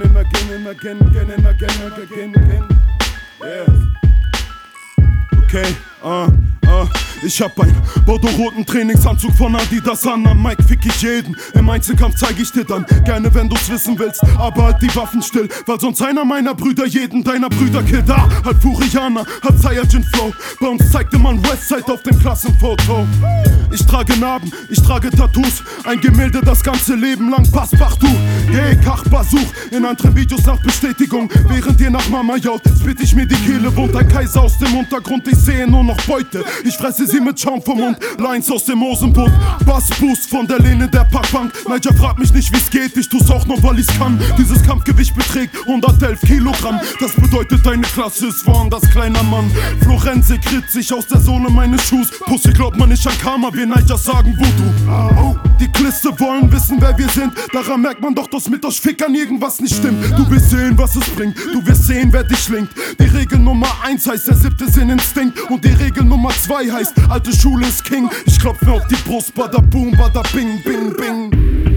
again. Yeah. Okay, ich hab einen bordeaux-roten Trainingsanzug von Adidas an. Am Mic fick ich jeden, im Einzelkampf zeig ich dir dann gerne, wenn du's wissen willst. Aber halt die Waffen still, weil sonst einer meiner Brüder jeden deiner Brüder killt. Halt Furianer, hat Saiyajin Flow. Bei uns zeigte man Westside auf dem Klassenfoto. Ich trage Narben, ich trage Tattoos. Ein Gemälde das ganze Leben lang, Passepartout. Geh, Kachbasuch, in anderen Videos nach Bestätigung. Während ihr nach Mama jault, spit ich mir die Kehle wund. Ein Kaiser aus dem Untergrund, ich sehe nur noch Beute. Ich fresse sie mit Schaum vom Mund, Lines aus dem Hosenbund. Bassboost von der Lehne der Parkbank. Niger fragt mich nicht wie's geht, ich tu's auch nur weil ich's kann. Dieses Kampfgewicht beträgt 111 Kilogramm. Das bedeutet deine Klasse ist woanders, kleiner Mann. Florenze kritzt sich aus der Sohle meines Schuhs. Pussy glaubt man nicht an Karma, wir Nigers sagen Voodoo. Die Kliste wollen wissen wer wir sind. Daran merkt man doch, dass mit euch Fickern irgendwas nicht stimmt. Du wirst sehen was es bringt, du wirst sehen wer dich linkt. Die Regel Nummer 1 heißt der 7. Sinn Instinkt. Und die Regel Nummer 2 heißt alte Schule ist King. Ich klopf mir auf die Brust, bada boom, bada bing, bing, bing.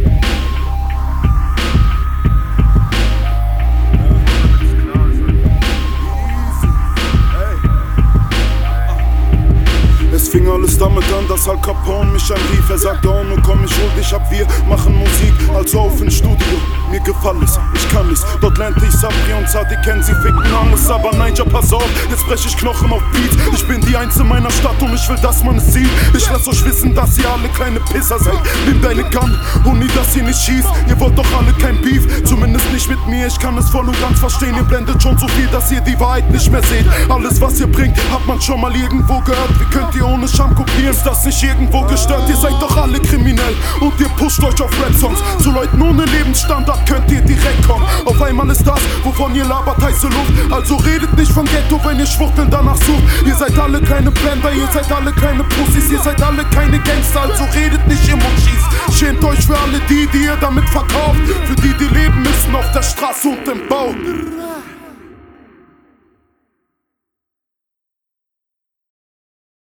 Es fing alles damit an, dass Al Capone mich anrief. Er sagte, oh, nun komm, ich hol dich ab, wir machen Musik, also auf ins Studio. Mir gefällt es, ich kann es. Dort lernte ich Sabri und Sadi kennen, sie ficken alles. Aber nein, ja, pass auf, jetzt brech ich Knochen auf Beats. Ich bin die Einzige meiner Stadt und ich will, dass man es sieht. Ich lass euch wissen, dass ihr alle kleine Pisser seid. Nimm deine Gun und nie, dass ihr nicht schießt. Ihr wollt doch alle kein Beef, zumindest nicht mit mir. Ich kann es voll und ganz verstehen, ihr blendet schon so viel, dass ihr die Wahrheit nicht mehr seht. Alles, was ihr bringt, hat man schon mal irgendwo gehört. Wie könnt ihr ohne Scham kopieren? Ist das nicht irgendwo gestört? Ihr seid doch alle kriminell und ihr pusht euch auf Rap-Songs. Zu Leuten ohne Lebensstandard könnt ihr direkt kommen. Auf einmal ist das, wovon ihr labert, heiße Luft. Also redet nicht vom Ghetto, wenn ihr Schwuchteln danach sucht. Ihr seid alle keine Blender, ihr seid alle keine Pussys. Ihr seid alle keine Gangster, also redet nicht ihr Munchies. Schämt euch für alle die, die ihr damit verkauft. Für die, die leben müssen auf der Straße und im Bau.